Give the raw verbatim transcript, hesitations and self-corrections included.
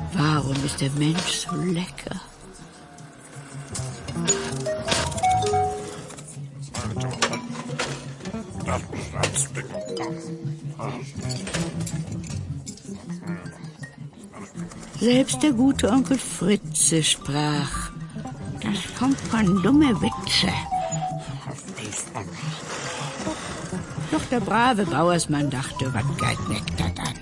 Warum ist der Mensch so lecker? Selbst der gute Onkel Fritze sprach, das kommt von dumme Witze. Doch der brave Bauersmann dachte, was geht neckt das an?